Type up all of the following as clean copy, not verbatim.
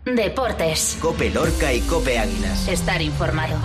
Deportes. COPE Lorca y COPE Águilas. Estar informado.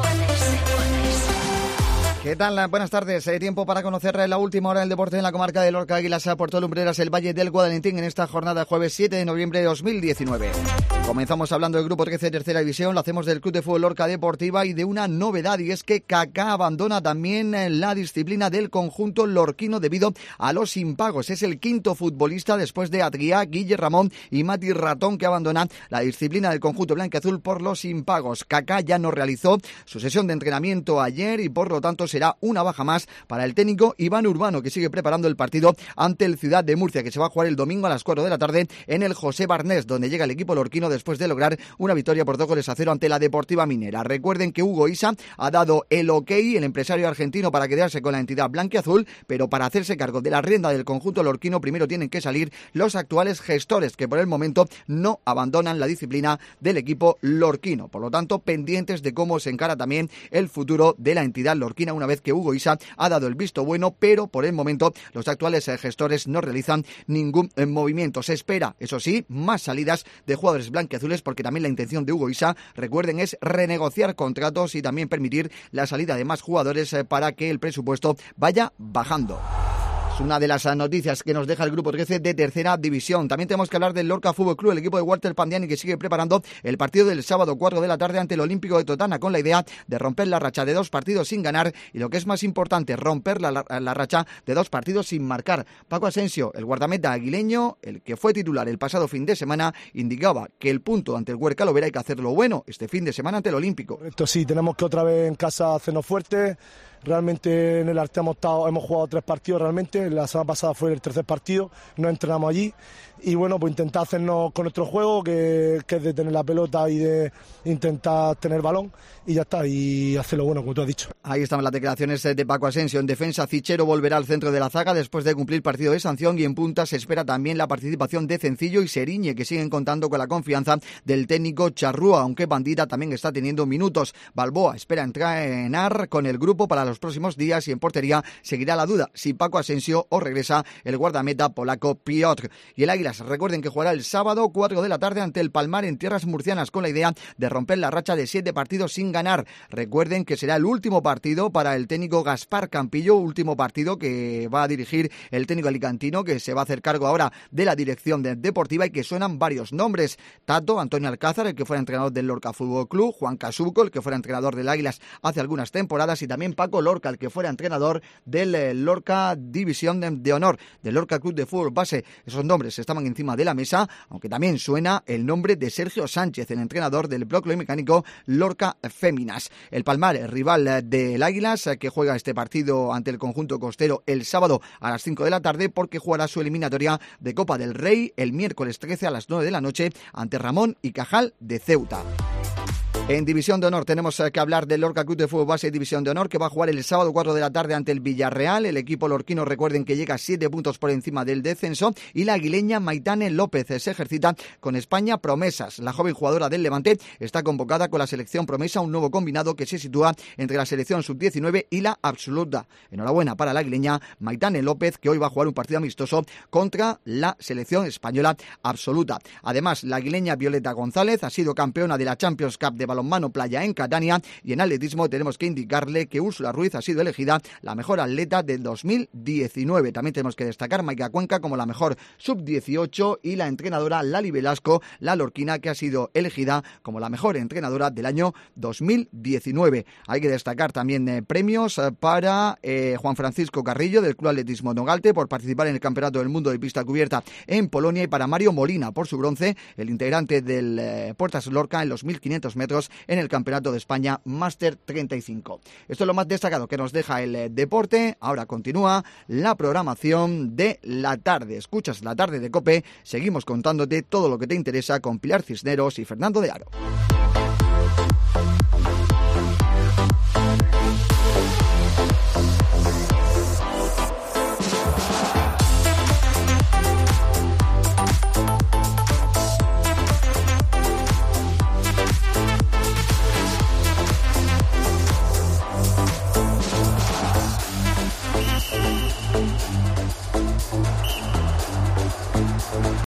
¿Qué tal? Buenas tardes. Tiempo para conocer la última hora del deporte en la comarca de Lorca, Águilas, Puerto Lumbreras, el Valle del Guadalentín en esta jornada jueves 7 de noviembre de 2019. Comenzamos hablando del Grupo 13 Tercera División, lo hacemos del Club de Fútbol Lorca Deportiva y de una novedad, y es que Kaká abandona también la disciplina del conjunto lorquino debido a los impagos. Es el quinto futbolista después de Adrià, Guille Ramón y Mati Ratón que abandonan la disciplina del conjunto blanquiazul por los impagos. Kaká ya no realizó su sesión de entrenamiento ayer y por lo tanto será una baja más para el técnico Iván Urbano, que sigue preparando el partido ante el Ciudad de Murcia, que se va a jugar el domingo a las 4 de la tarde en el José Barnés, donde llega el equipo lorquino después de lograr una victoria por 2-0 ante la Deportiva Minera. Recuerden que Hugo Isa ha dado el ok, el empresario argentino, para quedarse con la entidad blanquiazul, pero para hacerse cargo de la rienda del conjunto lorquino primero tienen que salir los actuales gestores, que por el momento no abandonan la disciplina del equipo lorquino. Por lo tanto, pendientes de cómo se encara también el futuro de la entidad lorquina una vez que Hugo Isa ha dado el visto bueno, pero por el momento los actuales gestores no realizan ningún movimiento. Se espera, eso sí, más salidas de jugadores blanquiazules, porque también la intención de Hugo Isa, recuerden, es renegociar contratos y también permitir la salida de más jugadores para que el presupuesto vaya bajando. Una de las noticias que nos deja el Grupo 13 de Tercera División. También tenemos que hablar del Lorca Fútbol Club, el equipo de Walter Pandiani, que sigue preparando el partido del sábado 4 de la tarde ante el Olímpico de Totana, con la idea de romper la racha de 2 partidos sin ganar y, lo que es más importante, romper la racha de 2 partidos sin marcar. Paco Asensio, el guardameta aguileño, el que fue titular el pasado fin de semana, indicaba que el punto ante el Huerca Lovera hay que hacerlo bueno este fin de semana ante el Olímpico. Esto sí, tenemos que otra vez en casa hacernos fuertes. Realmente en el Arte hemos jugado 3 partidos realmente, la semana pasada fue el tercer partido, nos entrenamos allí y bueno, pues intentar hacernos con nuestro juego, que es de tener la pelota y de intentar tener balón y ya está, y hacerlo bueno, como tú has dicho. Ahí están las declaraciones de Paco Asensio. En defensa, Cichero volverá al centro de la zaga después de cumplir partido de sanción, y en punta se espera también la participación de Cencillo y Seriñe, que siguen contando con la confianza del técnico Charrúa, aunque Bandita también está teniendo minutos. Balboa espera entrenar con el grupo para los próximos días y en portería seguirá la duda si Paco Asensio o regresa el guardameta polaco Piotr. Y el Águilas, recuerden que jugará el sábado 4 de la tarde ante el Palmar en tierras murcianas, con la idea de romper la racha de 7 partidos sin ganar. Recuerden que será el último partido para el técnico Gaspar Campillo, último partido que va a dirigir el técnico alicantino, que se va a hacer cargo ahora de la dirección deportiva, y que suenan varios nombres: Tato, Antonio Alcázar, el que fuera entrenador del Lorca Fútbol Club, Juan Casuco, el que fuera entrenador del Águilas hace algunas temporadas, y también Paco Lorca, el que fuera entrenador del Lorca División de Honor, del Lorca Club de Fútbol Base. Esos nombres estaban encima de la mesa, aunque también suena el nombre de Sergio Sánchez, el entrenador del bloque mecánico Lorca Féminas. El Palmar, el rival del Águilas, que juega este partido ante el conjunto costero el sábado a las 5 de la tarde, porque jugará su eliminatoria de Copa del Rey el miércoles 13 a las 9 de la noche ante Ramón y Cajal de Ceuta. En División de Honor tenemos que hablar del Lorca Club de Fútbol Base División de Honor, que va a jugar el sábado 4 de la tarde ante el Villarreal. El equipo lorquino, recuerden que llega a 7 puntos por encima del descenso, y la aguileña Maitane López se ejercita con España Promesas. La joven jugadora del Levante está convocada con la selección Promesa, un nuevo combinado que se sitúa entre la selección sub-19 y la absoluta. Enhorabuena para la aguileña Maitane López, que hoy va a jugar un partido amistoso contra la selección española absoluta. Además, la aguileña Violeta González ha sido campeona de la Champions Cup de balonmano playa en Catania, y en atletismo tenemos que indicarle que Úrsula Ruiz ha sido elegida la mejor atleta del 2019. También tenemos que destacar Maica Cuenca como la mejor sub-18 y la entrenadora Lali Velasco, la lorquina, que ha sido elegida como la mejor entrenadora del año 2019. Hay que destacar también premios para Juan Francisco Carrillo del Club Atletismo Nogalte por participar en el Campeonato del Mundo de Pista Cubierta en Polonia, y para Mario Molina por su bronce, el integrante del Puertas Lorca en los 1500 metros en el Campeonato de España Máster 35. Esto es lo más destacado que nos deja el deporte. Ahora continúa la programación de la tarde. Escuchas la tarde de COPE. Seguimos contándote todo lo que te interesa con Pilar Cisneros y Fernando de Aro.